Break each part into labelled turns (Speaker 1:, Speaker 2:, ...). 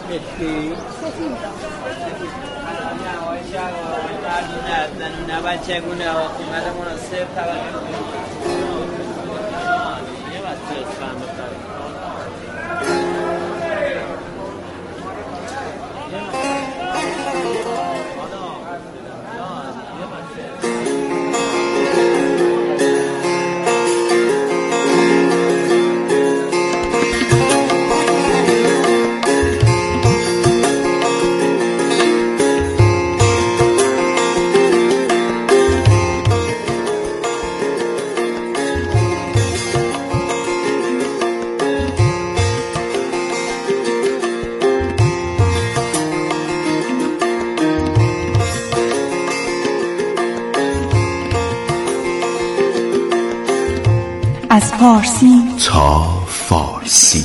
Speaker 1: مشکی نه بچه گونه قیمت مناسب توجه یه بچه اسفند بخرید
Speaker 2: از فارسی
Speaker 3: تا فارسی.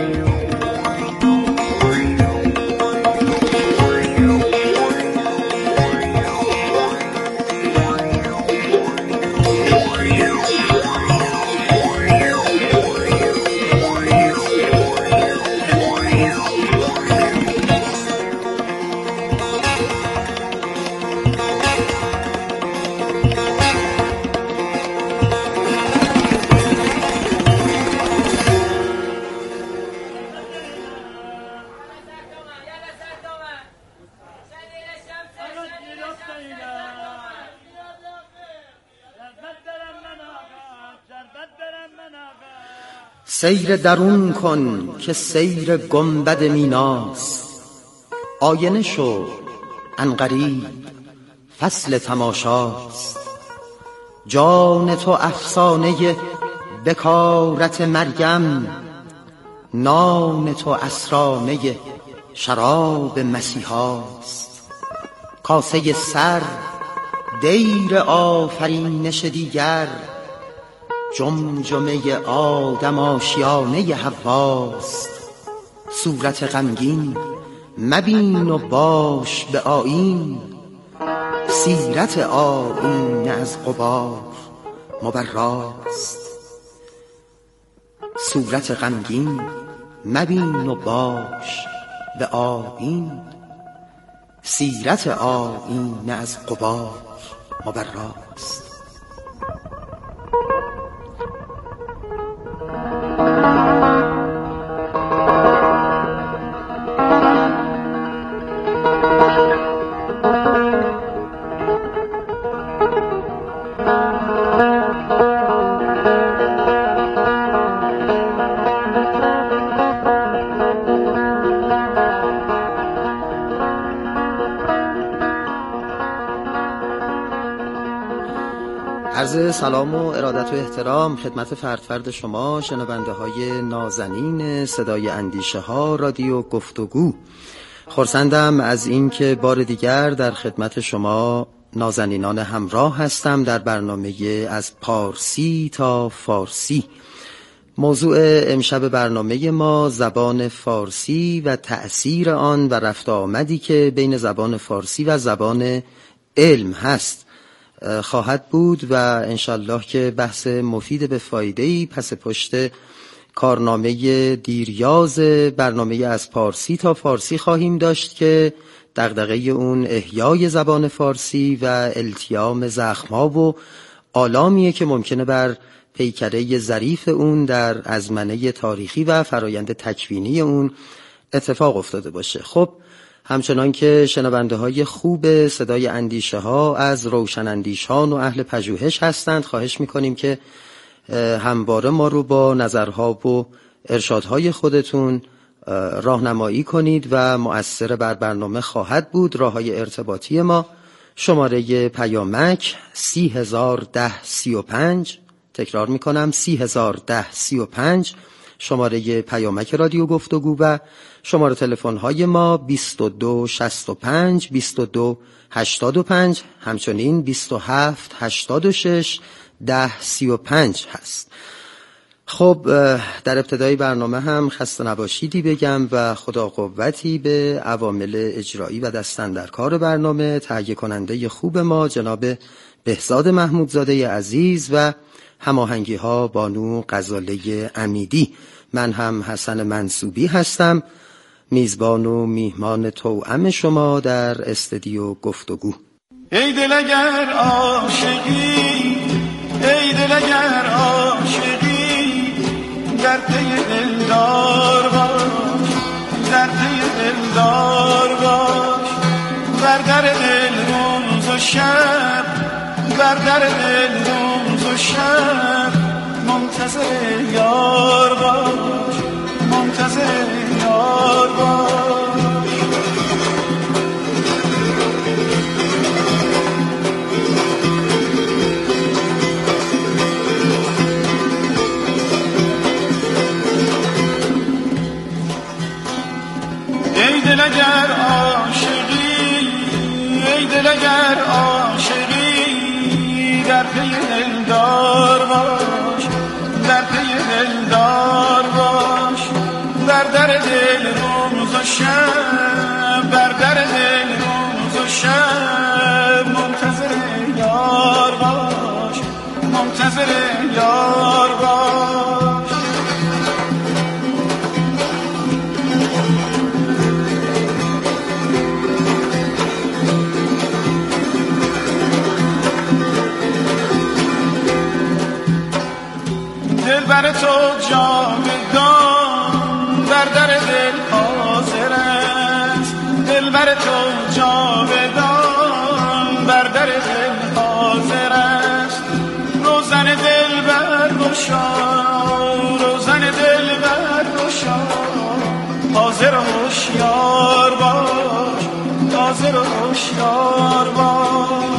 Speaker 4: سیر درون کن که سیر گنبد میناست، آینه شو عنقریب فصل تماشاست. جان تو افسانه بکارت مریم، نان تو اسرانه شراب مسیحاست. کاسه سر دیر آفرینش دیگر، جمجمه آدم آشیانه حواست. صورت غمگین مبین و باش به آیین، سیرت آیین از غبار مبراست. صورت غمگین مبین و باش به آیین، سیرت آیین از غبار مبراست. عرض سلام و ارادت و احترام خدمت فرد شما شنونده های نازنین صدای اندیشه ها رادیو گفتگو. خرسندم از این که بار دیگر در خدمت شما نازنینان همراه هستم در برنامه از پارسی تا فارسی. موضوع امشب برنامه ما زبان فارسی و تأثیر آن و رفت آمدی که بین زبان فارسی و زبان علم هست خواهد بود و انشالله که بحث مفید به فایده‌ای پس پشت کارنامه دیریاز برنامه از پارسی تا فارسی خواهیم داشت که دغدغه اون احیای زبان فارسی و التیام زخم‌ها و آلامیه که ممکنه بر پیکره ظریف اون در ازمنه تاریخی و فرایند تکوینی اون اتفاق افتاده باشه. خب همچنان که شنونده های خوب صدای اندیشه ها از روشن اندیشان و اهل پژوهش هستند، خواهش میکنیم که همواره ما رو با نظرها و ارشادهای خودتون راهنمایی کنید و مؤثر بر برنامه خواهد بود. راههای ارتباطی ما شماره پیامک 301035، تکرار میکنم 301035 شماره پیامک رادیو گفتگو و شماره تلفن های ما 2265 2285 همچنین 2786 1035 هست. خب در ابتدای برنامه هم خسته نباشیدی بگم و خدا قوتی به عوامل اجرایی و دستاندرکار برنامه، تهیه کننده خوب ما جناب بهزاد محمودزاده عزیز و هماهنگی ها بانو غزاله امیدی. من هم حسن منصوبی هستم. میزبان و میهمان توأم شما در استودیو گفتگو.
Speaker 5: ای دل اگر عاشقی، ای دل اگر عاشقی، در پی دلدار باش، در پی دلدار باش، بر در دل روز و شب، بر در دل روز و شب، منتظر یار باش، منتظر یار باش. ای دل اگر عاشقی، ای دل اگر عاشقی، در پی دلدار باش، در پی دلدار باش، بر در دل روز و شب، بر در دل روز و شب، منتظر یار باش، منتظر یار باش. دل بر تو جاودان بر در دل حاضر است، دل بر تو جاودان بر در دل حاضر است. روزن دل برگشا، روزن دل برگشا، حاضر و هوشیار باش، حاضر و هوشیار باش.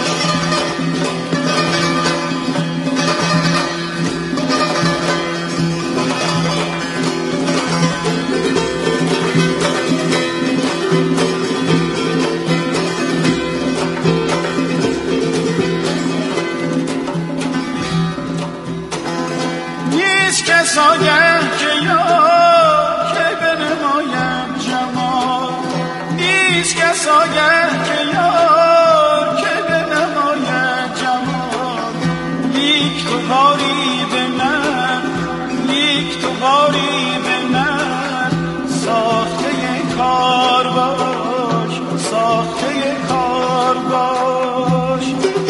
Speaker 5: کسایه که یار که بنمایم جمال، نیست کسایه که یار که بنمایم جمال. لیک تو باری به من، لیک تو باری به من، ساخته کار باش، ساخته کار باش.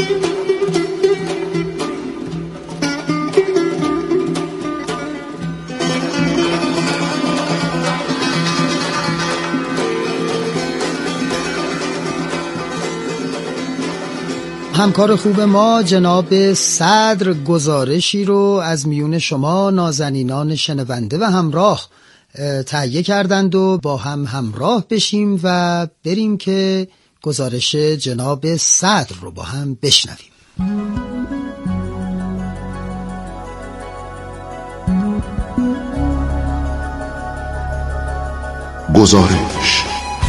Speaker 4: همکار خوب ما جناب صدر گزارشی رو از میون شما نازنینان شنونده و همراه تهیه کردند و با هم همراه بشیم و بریم که گزارش جناب صدر رو با هم بشنویم.
Speaker 3: گزارش.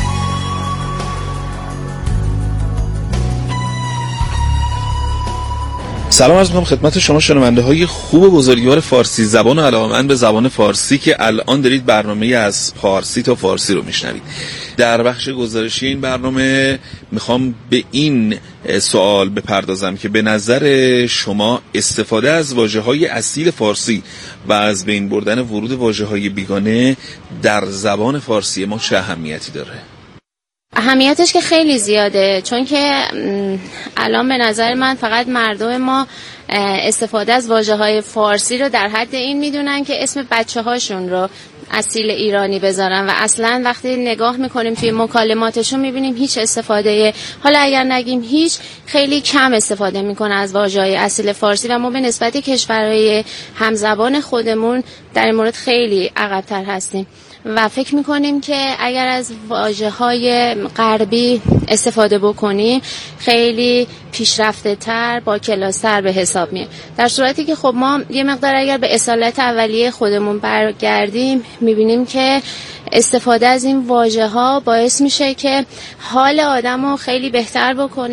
Speaker 6: سلام عرض می‌کنم خدمت شما شنونده های خوب و بزرگوار فارسی زبان و علاقه‌مند به زبان فارسی که الان دارید برنامه از فارسی تا فارسی رو میشنوید. در بخش گزارشی این برنامه میخوام به این سوال بپردازم که به نظر شما استفاده از واژه‌های اصیل فارسی و از بین بردن ورود واژه‌های بیگانه در زبان فارسی ما چه اهمیتی داره؟
Speaker 7: اهمیتش که خیلی زیاده، چون که الان به نظر من فقط مردم ما استفاده از واژه‌های فارسی رو در حد این میدونن که اسم بچه‌هاشون رو اصیل ایرانی بذارن و اصلا وقتی نگاه میکنیم توی مکالماتشون میبینیم هیچ استفاده، حالا اگر نگیم هیچ، خیلی کم استفاده میکنه از واژه‌های اصیل فارسی و ما به نسبت کشورهای همزبان خودمون در این مورد خیلی عقب‌تر هستیم و فکر میکنیم که اگر از واژه‌های غربی استفاده بکنیم خیلی پیشرفته تر، با کلاس‌تر به حساب میاد، در صورتی که خب ما یه مقدار اگر به اصالت اولیه خودمون برگردیم میبینیم که استفاده از این واژه‌ها باعث میشه که حال آدمو خیلی بهتر بکنه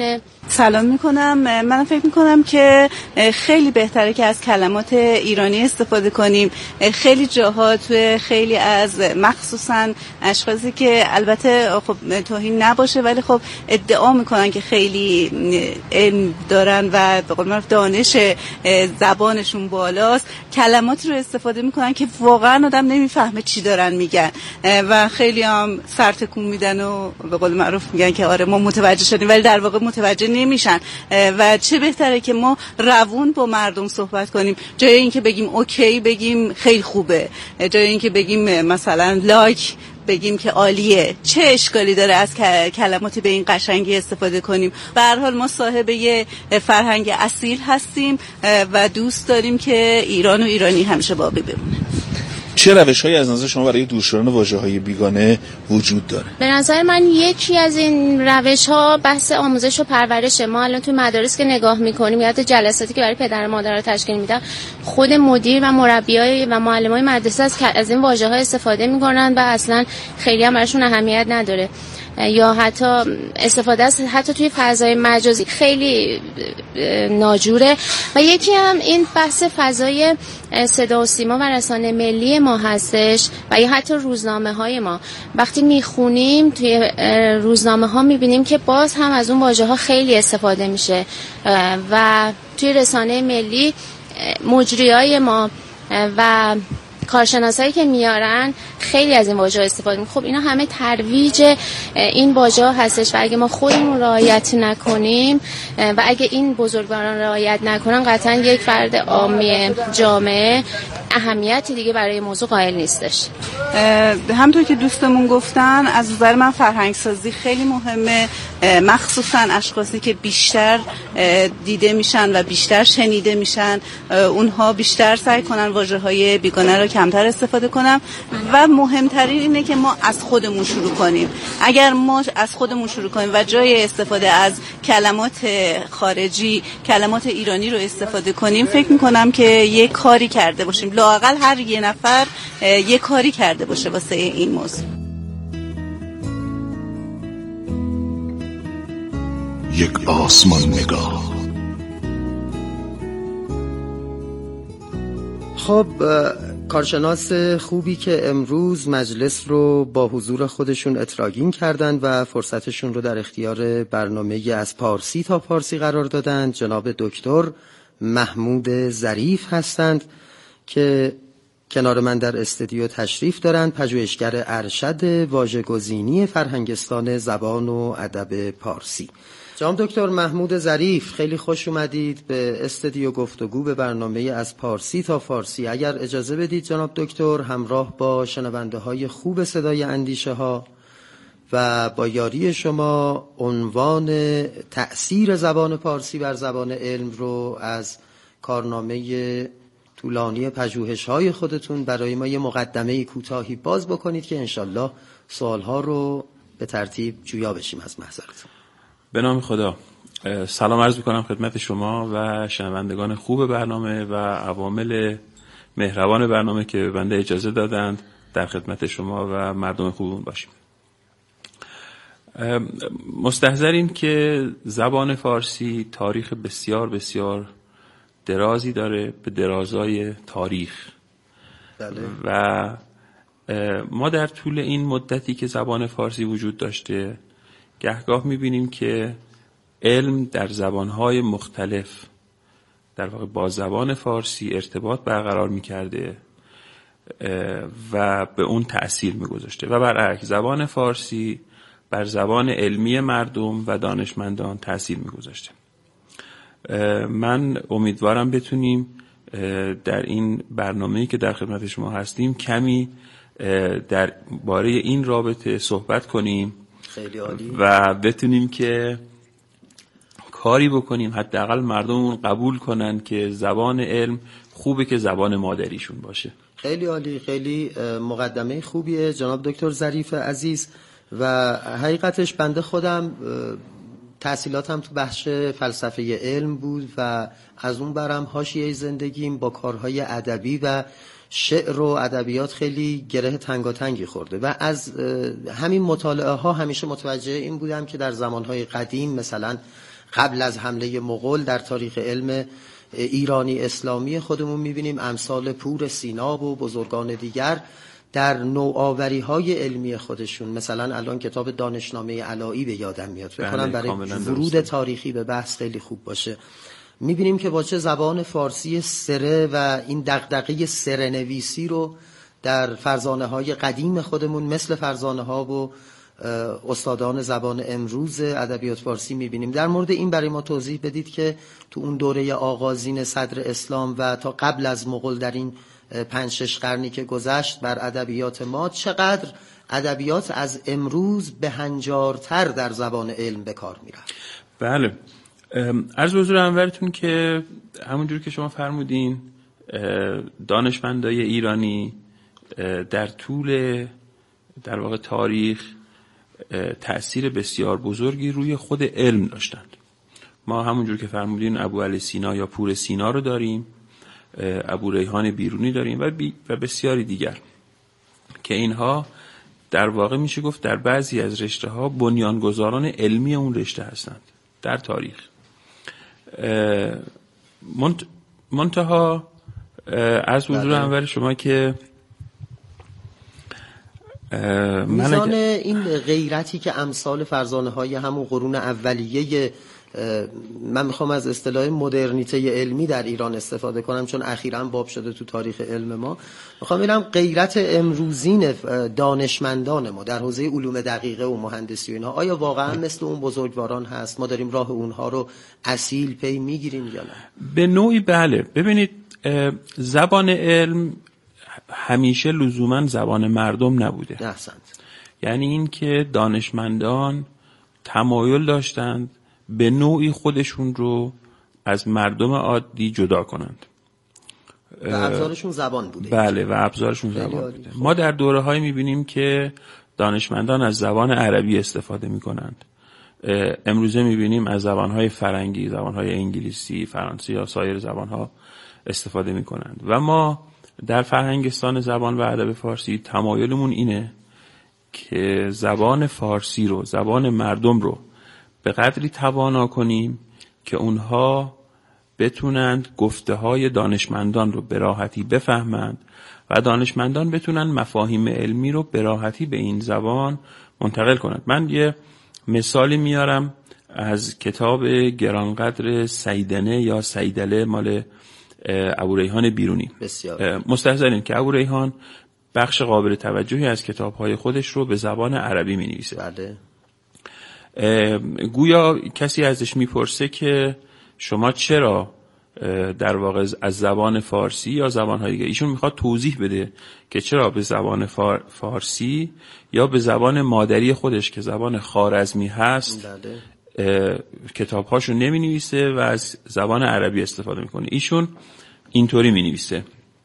Speaker 8: سلام میکنم. من فکر میکنم که خیلی بهتره که از کلمات ایرانی استفاده کنیم. خیلی جاها توی خیلی از مخصوصا اشخاصی که البته خب توهین نباشه ولی خب ادعا میکنن که خیلی علم دارن و به قول معروف دانش زبانشون بالاست، کلماتی رو استفاده میکنن که واقعا آدم نمیفهمه چی دارن میگن و خیلی هم سر تکون میدن و به قول معروف میگن که آره ما متوجه شدیم، ولی در واقع متوجه نمیشن. و چه بهتره که ما روون با مردم صحبت کنیم، جای اینکه بگیم اوکی بگیم خیلی خوبه، جای اینکه بگیم مثلا لایک بگیم که عالیه. چه اشکالی داره از کلماتی به این قشنگی استفاده کنیم؟ به هر حال ما صاحب یه فرهنگ اصیل هستیم و دوست داریم که ایران و ایرانی همیشه باقی بمونه.
Speaker 6: چه روش‌هایی از نظر شما برای دور شدن واژه‌های بیگانه وجود داره؟
Speaker 7: به نظر من یکی از این روش‌ها بحث آموزش و پرورشه. ما الان تو مدارس که نگاه می‌کنیم یا جلساتی که برای پدر و مادرها تشکیل میدن، خود مدیر و مربیای و معلمای مدرسه از این واژه‌ها استفاده می‌کنن و اصلا خیلی هم براشون اهمیت نداره. یا حتی استفاده از حتی توی فضای مجازی خیلی ناجوره. و یکی هم این بحث فضای صدا و سیما و رسانه ملی ما هستش و یا حتی روزنامه های ما. وقتی میخونیم توی روزنامه ها میبینیم که باز هم از اون واژه ها خیلی استفاده میشه و توی رسانه ملی مجریای ما و کارشناسایی که میارن خیلی از این واژه‌ها استفاده می‌کنن. خب اینا همه ترویج این واژه‌ها هستش و اگه ما خودمون رعایت نکنیم و اگه این بزرگواران رعایت نکنن قطعاً یک فرد عامی جامعه اهمیتی دیگه برای موضوع قائل نیستش.
Speaker 8: همونطور که دوستمون گفتن از نظر من فرهنگ سازی خیلی مهمه، مخصوصاً اشخاصی که بیشتر دیده میشن و بیشتر شنیده میشن اونها بیشتر سعی کنن واژه‌های بیگانه رو کمتر استفاده کنن و مهمترین اینه که ما از خودمون شروع کنیم. اگر ما از خودمون شروع کنیم و جای استفاده از کلمات خارجی کلمات ایرانی رو استفاده کنیم، فکر میکنم که یک کاری کرده باشیم، لااقل هر یه نفر یک کاری کرده باشه واسه این موضوع.
Speaker 3: یک آسمان نگاه.
Speaker 4: خب کارشناس خوبی که امروز مجلس رو با حضور خودشون اتراگین کردن و فرصتشون رو در اختیار برنامه از پارسی تا فارسی قرار دادند جناب دکتر محمود ظریف هستند که کنار من در استودیو تشریف دارند، پژوهشگر ارشد واژه‌گزینی فرهنگستان زبان و ادب پارسی. جناب دکتر محمود ظریف خیلی خوش اومدید به استودیو گفتگو به برنامه از پارسی تا فارسی. اگر اجازه بدید جناب دکتر همراه با شنونده های خوب صدای اندیشه ها و با یاری شما عنوان تأثیر زبان پارسی بر زبان علم رو از کارنامه طولانی پژوهش‌های خودتون برای ما یه مقدمه کوتاهی باز بکنید که انشالله سوال‌ها رو به ترتیب جویا بشیم از محضرتون.
Speaker 9: به نام خدا. سلام عرض می‌کنم خدمت شما و شنوندگان خوب برنامه و عوامل مهربان برنامه که به بنده اجازه دادند در خدمت شما و مردم خوبون باشیم. مستحضریم که زبان فارسی تاریخ بسیار بسیار درازی داره، به درازای تاریخ.
Speaker 4: بله.
Speaker 9: و ما در طول این مدتی که زبان فارسی وجود داشته گهگاه میبینیم که علم در زبانهای مختلف در واقع با زبان فارسی ارتباط برقرار میکرده و به اون تأثیر میگذاشته و برعکس زبان فارسی بر زبان علمی مردم و دانشمندان تأثیر میگذاشته. من امیدوارم بتونیم در این برنامه‌ای که در خدمت شما هستیم کمی در باره این رابطه صحبت کنیم.
Speaker 4: خیلی عالی.
Speaker 9: و بتونیم که کاری بکنیم حداقل مردمون قبول کنن که زبان علم خوبه که زبان مادریشون باشه.
Speaker 4: خیلی عالی، خیلی مقدمه خوبیه جناب دکتر ظریف عزیز. و حقیقتش بنده خودم تحصیلاتم تو بخش فلسفه علم بود و از اون برم حاشیه زندگیم با کارهای ادبی و شعر و ادبیات خیلی گره تنگاتنگی خورده و از همین مطالعه ها همیشه متوجه این بودم که در زمانهای قدیم مثلا قبل از حمله مغول در تاریخ علم ایرانی اسلامی خودمون می‌بینیم امثال پور سینا و بزرگان دیگر در نوآوری‌های علمی خودشون، مثلا الان کتاب دانشنامه علایی به یادم میاد، فکر کنم برای ورود تاریخی به بحث خیلی خوب باشه. می‌بینیم که با چه زبان فارسی سره و این دغدغه سره‌نویسی رو در فرزانه‌های قدیم خودمون مثل فرزانه‌ها و استادان زبان امروز ادبیات فارسی می‌بینیم. در مورد این برای ما توضیح بدید که تو اون دوره آغازین صدر اسلام و تا قبل از مغول در این 5-6 قرنی که گذشت بر ادبیات ما چقدر ادبیات از امروز به هنجارتر در زبان علم به کار میرفت. بله،
Speaker 9: عرض به حضور انورتون که همونجور که شما فرمودین دانشمندای ایرانی در طول در واقع تاریخ تأثیر بسیار بزرگی روی خود علم داشتند. ما همونجور که فرمودین ابو علی سینا یا پور سینا رو داریم، ابو ریحان بیرونی داریم و بسیاری دیگر که اینها در واقع میشه گفت در بعضی از رشته ها بنیانگذاران علمی اون رشته هستند در تاریخ. منتها از حضور انور شما که
Speaker 4: میزان این غیرتی که امثال فرزانه های همون قرون اولیه، من میخوام از اصطلاح مدرنیته علمی در ایران استفاده کنم چون اخیراً باب شده تو تاریخ علم ما، میخوام ببینم غیرت امروزین دانشمندان ما در حوزه علوم دقیقه و مهندسی و اینها آیا واقعا مثل اون بزرگواران هست؟ ما داریم راه اونها رو اصیل پی میگیریم یا نه؟
Speaker 9: به نوعی بله. ببینید زبان علم همیشه لزوما زبان مردم نبوده.
Speaker 4: احسنت.
Speaker 9: یعنی این که دانشمندان تمایل داشتند به نوعی خودشون رو از مردم عادی جدا کنند
Speaker 4: و ابزارشون زبان بوده.
Speaker 9: بله، و ابزارشون زبان بوده. ما در دوره‌هایی می‌بینیم که دانشمندان از زبان عربی استفاده می‌کنند. امروزه می‌بینیم از زبان‌های فرنگی، زبان‌های انگلیسی، فرانسه یا سایر زبان‌ها استفاده می‌کنند و ما در فرهنگستان زبان و ادب فارسی تمایلمون اینه که زبان فارسی رو، زبان مردم رو به قدری توانا کنیم که اونها بتونند گفته های دانشمندان رو به راحتی بفهمند و دانشمندان بتونن مفاهیم علمی رو به راحتی به این زبان منتقل کنند. من یه مثالی میارم از کتاب گرانقدر سیدنه یا سیدله مال ابو ریحان بیرونی. مستحضرین که ابو ریحان بخش قابل توجهی از کتاب‌های خودش رو به زبان عربی می‌نویسه.
Speaker 4: بله.
Speaker 9: گویا کسی ازش میپرسه که شما چرا در واقع از زبان فارسی یا زبان‌های دیگه، ایشون میخواد توضیح بده که چرا به زبان فارسی یا به زبان مادری خودش که زبان خوارزمی هست کتاب‌هاشو نمی‌نویسه و از زبان عربی استفاده میکنه. ایشون اینطوری می‌نویسه،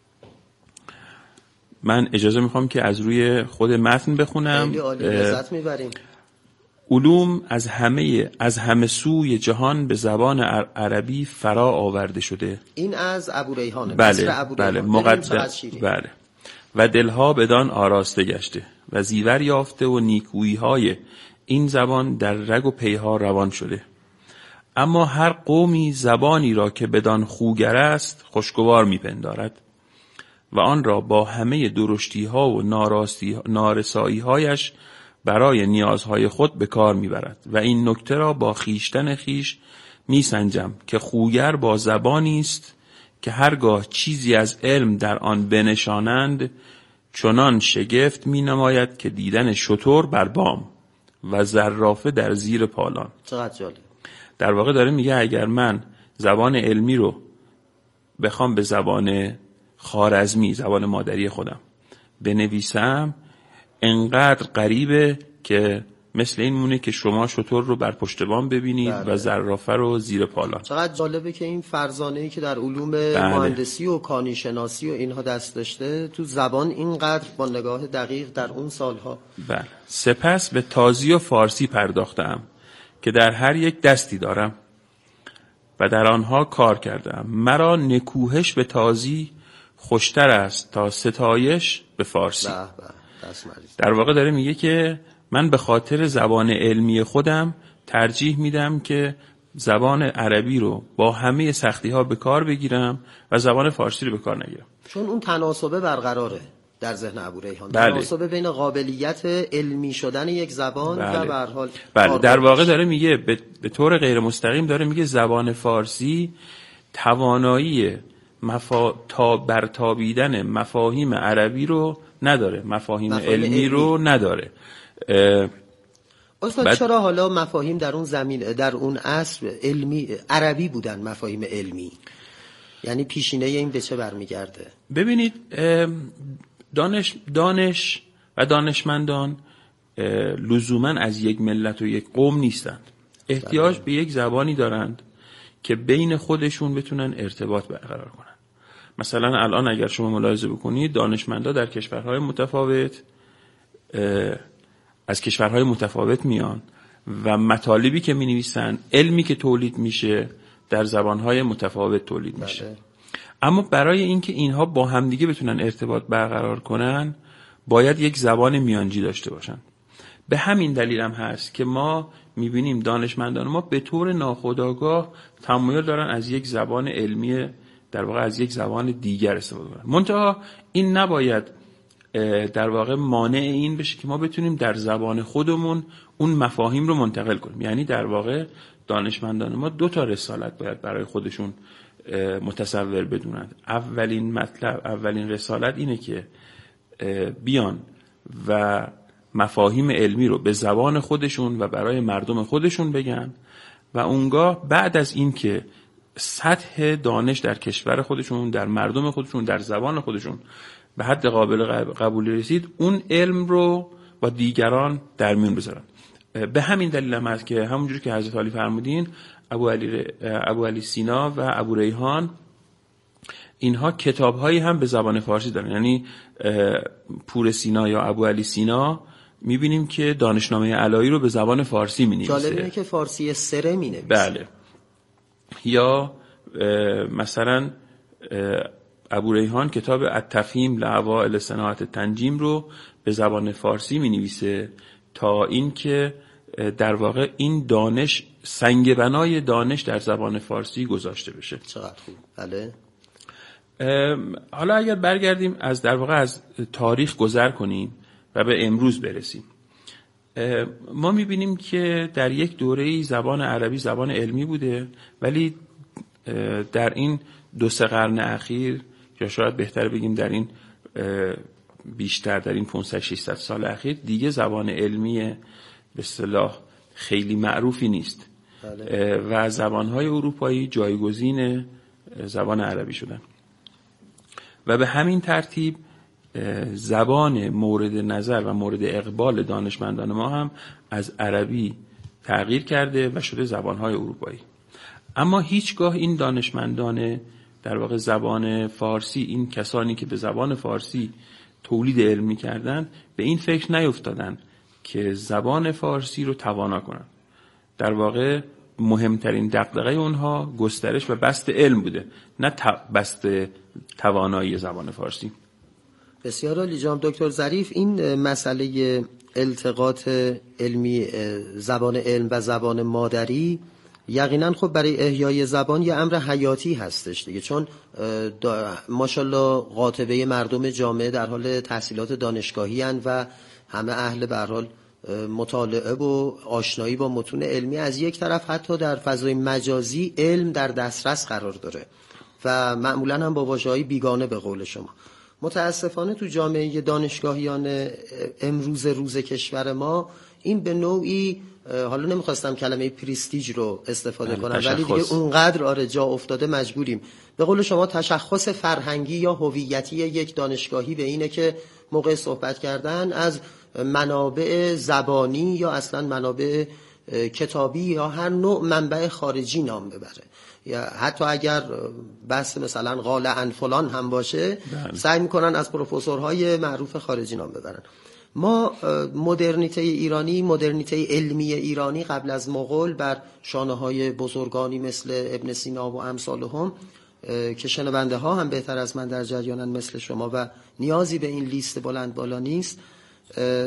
Speaker 9: من اجازه میخوام که از روی خود متن بخونم.
Speaker 4: خیلی عالی، لذت میبریم.
Speaker 9: علوم از همه سوی جهان به زبان عربی فرا آورده شده.
Speaker 4: این از ابو ریحانه.
Speaker 9: بله مقدم. بله. و دلها بدان آراسته گشته و زیور یافته و نیکویی های این زبان در رگ و پیها روان شده. اما هر قومی زبانی را که بدان خوگر است خوشگوار میپندارد و آن را با همه درشتی ها و نارسایی هایش برای نیازهای خود به کار میبرد و این نکته را با خیشتن خیش میسنجم که خوگر با زبانی است که هرگاه چیزی از علم در آن بنشانند چنان شگفت می نماید که دیدن شتر بر بام و زرافه در زیر پالان.
Speaker 4: چقدر جالب.
Speaker 9: در واقع داره میگه اگر من زبان علمی رو بخوام به زبان خوارزمی، زبان مادری خودم بنویسم، انقدر غریبه که مثل این مونه که شما شتر رو بر پشت بام ببینید و زرافه رو زیر پالان.
Speaker 4: چقدر جالبه که این فرزانه‌ای که در علوم مهندسی و کانی شناسی و اینها دست داشته تو زبان اینقدر با نگاه دقیق در اون سالها.
Speaker 9: بله. سپس به تازی و فارسی پرداختم که در هر یک دستی دارم و در آنها کار کردم. مرا نکوهش به تازی خوشتر است تا ستایش به فارسی. در واقع داره میگه که من به خاطر زبان علمی خودم ترجیح میدم که زبان عربی رو با همه سختی ها به کار بگیرم و زبان فارسی رو به کار نگیرم.
Speaker 4: چون اون تناسبه برقراره در ذهن ابوریحان.
Speaker 9: بله.
Speaker 4: تناسبه بین قابلیت علمی شدن یک زبان
Speaker 9: بله.
Speaker 4: و به هر حال
Speaker 9: بله. در واقع داره میگه به طور غیر مستقیم داره میگه زبان فارسی توانایی برتابیدن مفاهیم عربی رو نداره، مفاهیم علمی رو نداره.
Speaker 4: استاد چرا حالا مفاهیم در اون زمین، در اون عصر علمی عربی بودن، مفاهیم علمی؟ یعنی پیشینه این به چه برمیگرده؟
Speaker 9: ببینید دانش و دانشمندان لزوماً از یک ملت و یک قوم نیستند. احتیاج به یک زبانی دارند که بین خودشون بتونن ارتباط برقرار کنن. مثلا الان اگر شما ملاحظه بکنید دانشمندا در کشورهای متفاوت از کشورهای متفاوت میان و مطالبی که می‌نویسن، علمی که تولید میشه در زبانهای متفاوت تولید میشه. بله. اما برای اینکه اینها با همدیگه بتونن ارتباط برقرار کنن باید یک زبان میانجی داشته باشن. به همین دلیل هم هست که ما میبینیم دانشمندان ما به طور ناخودآگاه تمایل دارن از یک زبان علمی، در واقع از یک زبان دیگر استفاده کنن. منتها این نباید در واقع مانع این بشه که ما بتونیم در زبان خودمون اون مفاهیم رو منتقل کنیم. یعنی در واقع دانشمندان ما 2 تا رسالت باید برای خودشون متصور بدونند. اولین مطلب، اولین رسالت اینه که بیان و مفاهیم علمی رو به زبان خودشون و برای مردم خودشون بگن و اونگاه بعد از این که سطح دانش در کشور خودشون، در مردم خودشون، در زبان خودشون به حد قابل قبول رسید، اون علم رو با دیگران در میون بذارن. به همین دلیل هم هست که همونجوری که حضرت علی فرمودین ابو علی سینا و ابو ریحان اینها کتاب‌هایی هم به زبان فارسی دارن. یعنی پور سینا یا ابو علی سینا می‌بینیم که دانشنامه علایی رو به زبان فارسی می‌نویسه.
Speaker 4: جالب اینه که فارسی سره می‌نویسه.
Speaker 9: بله. یا مثلا ابو ریحان کتاب التفهیم لاوائل صناعت تنجیم رو به زبان فارسی می‌نویسه تا اینکه در واقع این دانش، سنگ بنای دانش در زبان فارسی گذاشته بشه.
Speaker 4: چقدر خوب. بله.
Speaker 9: حالا اگر برگردیم از در واقع از تاریخ گذر کنیم و به امروز برسیم، ما می‌بینیم که در یک دوره‌ای زبان عربی زبان علمی بوده، ولی در این 2-3 قرن اخیر، یا شاید بهتر بگیم در این بیشتر در این 500-600 سال اخیر، دیگه زبان علمی به اصطلاح خیلی معروفی نیست. بله. و زبان‌های اروپایی جایگزین زبان عربی شدن و به همین ترتیب زبان مورد نظر و مورد اقبال دانشمندان ما هم از عربی تغییر کرده و شده زبان‌های اروپایی. اما هیچگاه این دانشمندان در واقع زبان فارسی، این کسانی که به زبان فارسی تولید علم می‌کردند، به این فکر نیفتادن که زبان فارسی رو توانا کنن. در واقع مهمترین دغدغه اونها گسترش و بسط علم بوده، نه بسط توانایی زبان فارسی.
Speaker 4: بسیار عالی جناب دکتر ظریف. این مسئله التقاط علمی زبان علم و زبان مادری یقینا خب برای احیای زبان یه امر حیاتی هستش دیگه، چون ماشاءالله قاطبه مردم جامعه در حال تحصیلات دانشگاهی هستند و همه اهل به هر حال مطالعه و آشنایی با متون علمی. از یک طرف حتی در فضای مجازی علم در دسترس قرار داره و معمولا هم با واژه‌های بیگانه به قول شما. متاسفانه تو جامعه دانشگاهیان امروز روز کشور ما این به نوعی، حالا نمیخواستم کلمه پرستیژ رو استفاده کنم ولی دیگه اونقدر جا افتاده مجبوریم. به قول شما تشخص فرهنگی یا هویتی یک دانشگاهی به اینه که موقع صحبت کردن از منابع زبانی یا اصلا منابع کتابی یا هر نوع منبع خارجی نام ببره، یا حتی اگر بحث مثلا قال عن فلان هم باشه سعی میکنن از پروفسورهای معروف خارجی نام ببرن. ما مدرنیته ایرانی، مدرنیته علمی ایرانی قبل از مغول بر شانه‌های بزرگانی مثل ابن سینا و امثالهم که شنونده ها هم بهتر از من در جریانن مثل شما و نیازی به این لیست بلند بالا نیست،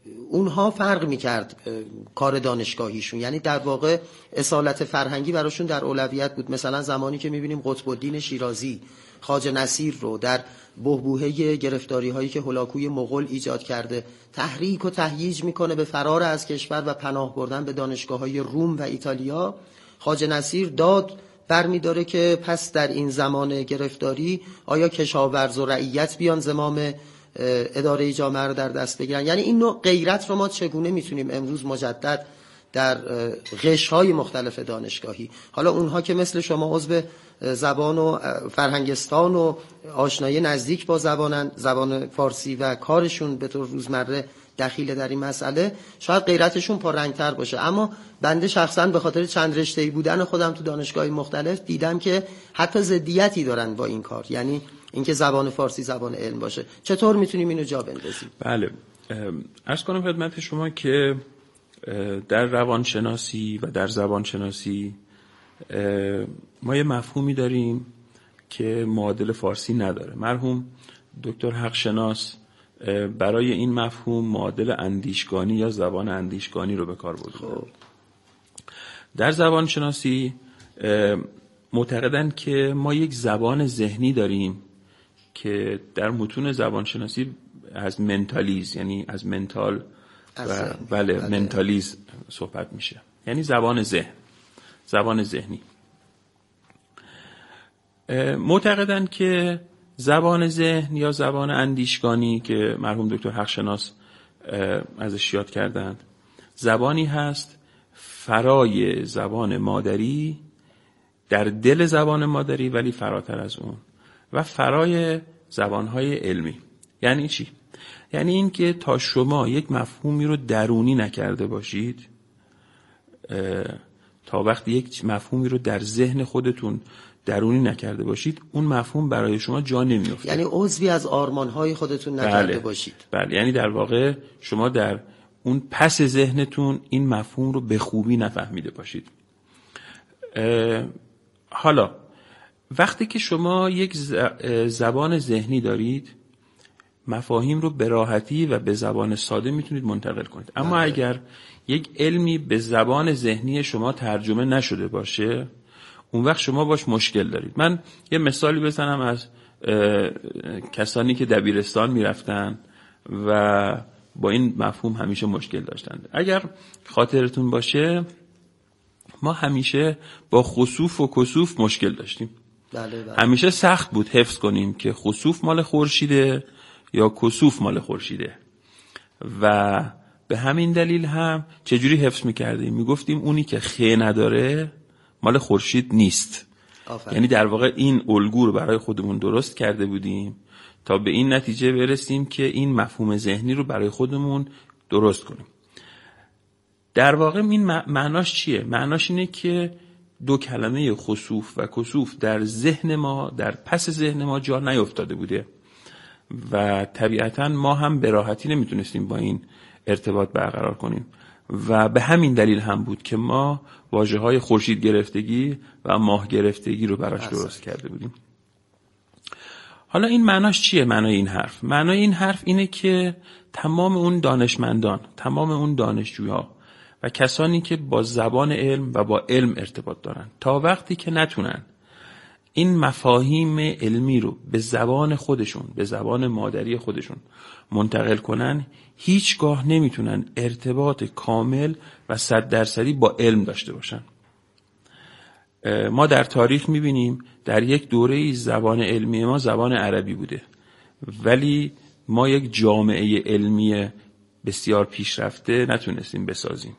Speaker 4: اونها فرق میکرد کار دانشگاهیشون، یعنی در واقع اصالت فرهنگی براشون در اولویت بود. مثلا زمانی که میبینیم قطب الدین شیرازی خواجه نصیر رو در بحبوحه گرفتاری هایی که هولاکوی مغول ایجاد کرده تحریک و تهییج میکنه به فرار از کشور و پناه بردن به دانشگاه های روم و ایتالیا، خواجه نصیر داد برمی‌داره که پس در این زمان گرفتاری آیا کشاورز و رعیت بیان زمام اداره جامعه رو در دست بگیرن. یعنی این نوع غیرت رو ما چگونه میتونیم امروز مجدد در قشرهای مختلف دانشگاهی، حالا اونها که مثل شما عضو زبان و فرهنگستان و آشنایی نزدیک با زبان فارسی و کارشون به طور روزمره دخیل در این مسئله، شاید غیرتشون پررنگتر باشه. اما بنده شخصا به خاطر چند رشته‌ای بودن خودم تو دانشگاه‌های مختلف دیدم که حتی ضدیتی دارن با این کار، یعنی اینکه زبان فارسی زبان علم باشه. چطور میتونیم اینو جا بندازیم؟
Speaker 9: بله، عرض کنم خدمت شما که در روانشناسی و در زبانشناسی ما یه مفهومی داریم که معادل فارسی نداره. مرحوم دکتر حقشناس برای این مفهوم معادل اندیشگانی یا زبان اندیشگانی رو به کار برده. در زبانشناسی معتقدن که ما یک زبان ذهنی داریم که در متون زبانشناسی از منتالیز، یعنی از منتال و بله منتالیز صحبت میشه، یعنی زبان ذهن، زبان ذهنی. معتقدن که زبان ذهن یا زبان اندیشگانی که مرحوم دکتر حقشناس ازش یاد کردند، زبانی هست فرای زبان مادری، در دل زبان مادری ولی فراتر از اون، و فرای زبانهای علمی. یعنی چی؟ یعنی این که تا شما یک مفهومی رو درونی نکرده باشید، تا وقتی یک مفهومی رو در ذهن خودتون درونی نکرده باشید، اون مفهوم برای شما جا نمیفته.
Speaker 4: یعنی عضوی از آرمانهای خودتون نکرده باشید.
Speaker 9: بله، یعنی در واقع شما در اون پس ذهنتون این مفهوم رو به خوبی نفهمیده باشید. حالا وقتی که شما یک زبان ذهنی دارید، مفاهیم رو به راحتی و به زبان ساده میتونید منتقل کنید. اما اگر یک علمی به زبان ذهنی شما ترجمه نشده باشه، اون وقت شما باش مشکل دارید. من یه مثالی بزنم از کسانی که دبیرستان میرفتن و با این مفهوم همیشه مشکل داشتن. اگر خاطرتون باشه ما همیشه با خسوف و کسوف مشکل داشتیم.
Speaker 4: بله.
Speaker 9: همیشه سخت بود حفظ کنیم که خسوف مال خورشیده یا کسوف مال خورشیده، و به همین دلیل هم چجوری حفظ میکردیم؟ میگفتیم اونی که خ نداره مال خورشید نیست. یعنی در واقع این الگو رو برای خودمون درست کرده بودیم تا به این نتیجه برسیم که این مفهوم ذهنی رو برای خودمون درست کنیم. در واقع این معناش چیه؟ معناش اینه که دو کلمه خسوف و کسوف در ذهن ما، در پس ذهن ما جا نیفتاده بوده و طبیعتاً ما هم به راحتی نمیتونستیم با این ارتباط برقرار کنیم و به همین دلیل هم بود که ما واژه‌های خورشید گرفتگی و ماه گرفتگی رو براش درست کرده بودیم. حالا این معناش چیه؟ معنای این حرف، معنای این حرف اینه که تمام اون دانشمندان، تمام اون دانشجوها و کسانی که با زبان علم و با علم ارتباط دارن، تا وقتی که نتونن این مفاهیم علمی رو به زبان خودشون، به زبان مادری خودشون منتقل کنن، هیچگاه نمیتونن ارتباط کامل و 100% با علم داشته باشن. ما در تاریخ میبینیم در یک دوره زبان علمی ما زبان عربی بوده، ولی ما یک جامعه علمی بسیار پیشرفته نتونستیم بسازیم.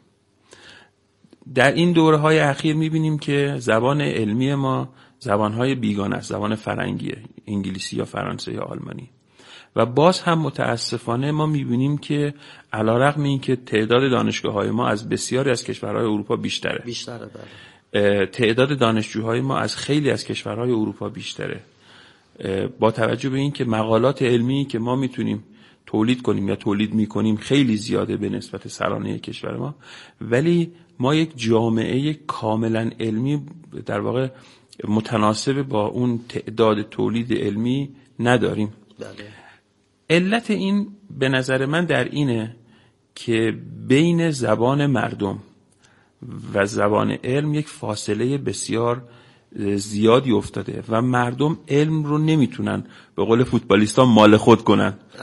Speaker 9: در این دوره‌های اخیر می‌بینیم که زبان علمی ما زبان‌های بیگانه است، زبان فرنگیه، انگلیسی یا فرانسه یا آلمانی. و باز هم متاسفانه ما می‌بینیم که علیرغم اینکه تعداد دانشگاه‌های ما از بسیاری از کشورهای اروپا بیشتره. بله. تعداد دانشجوهای ما از خیلی از کشورهای اروپا بیشتره. با توجه به اینکه مقالات علمی که ما می‌تونیم تولید کنیم یا تولید می‌کنیم خیلی زیاده به نسبت سرانه کشور ما، ولی ما یک جامعه کاملا علمی در واقع متناسب با اون تعداد تولید علمی نداریم.
Speaker 4: بله.
Speaker 9: علت این به نظر من در اینه که بین زبان مردم و زبان علم یک فاصله بسیار زیادی افتاده و مردم علم رو نمیتونن به قول فوتبالیستا مال خود کنن.